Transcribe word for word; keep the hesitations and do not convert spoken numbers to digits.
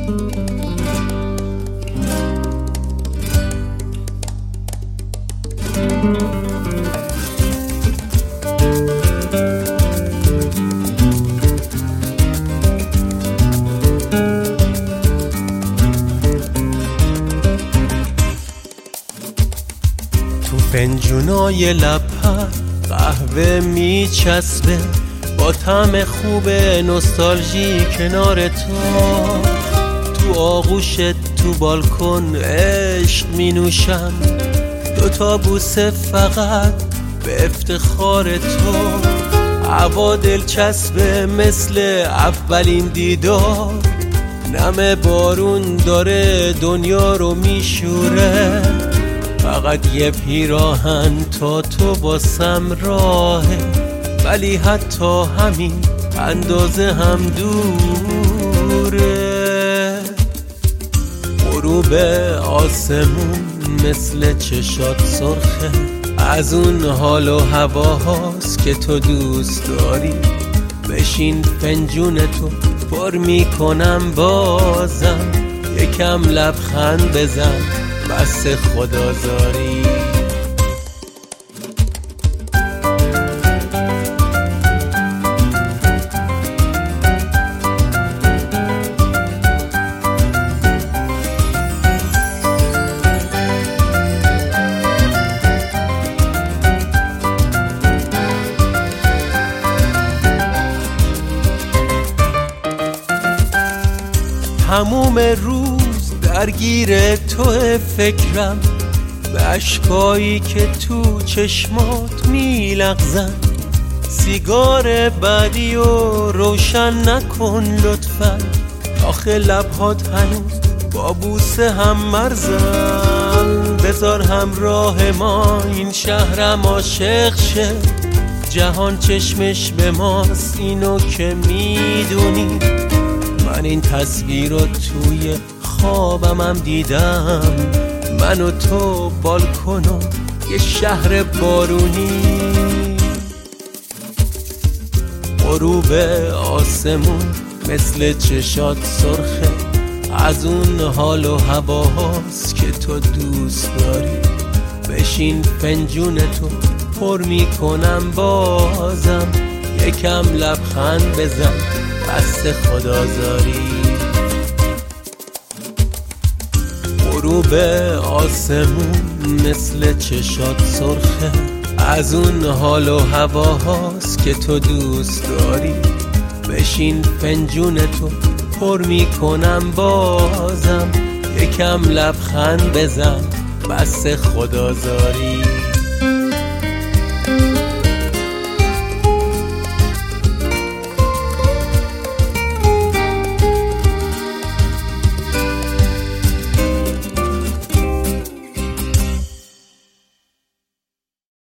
تو فنجونای لپر قهوه میچسبه با طعم خوب نوستالژی کنار تو. تو آغوشت تو بالکن عشق می نوشم، دوتا بوسه فقط به افتخار تو. هوا دلچسبه مثل اولین دیدار، نم بارون داره دنیا رو میشوره. فقط یه پیراهن تا تو باسم راهه، ولی حتی همین اندازه هم دوره. غروب آسمون مثل چشات سرخه، از اون حال و هواهاست که تو دوست داری. بشین فنجون تو پر میکنم بازم، یکم لبخند بزن بس خدازاری. تموم روز درگیر تو فکرم، به اشکایی که تو چشمات میلغزن. سیگار بعدی و روشن نکن لطفا، آخه لبهات هنوز با بوسه هم مرزن. بذار همراه ما این شهرم عاشق شه، جهان چشمش به ماست اینو که میدونی. من این تصویر رو توی خوابم هم دیدم، من و تو بالکن و یه شهر بارونی. غروب آسمون مثل چشات سرخه، از اون حال و هواهاست که تو دوست داری. بشین فنجون تو پر میکنم بازم، یکم لبخند بزن بس خدازاری. غروب آسمون مثل چشات سرخه، از اون حال و هواهاست که تو دوست داری. بشین فنجون تو پر میکنم بازم، یکم لبخند بزن بس خدازاری.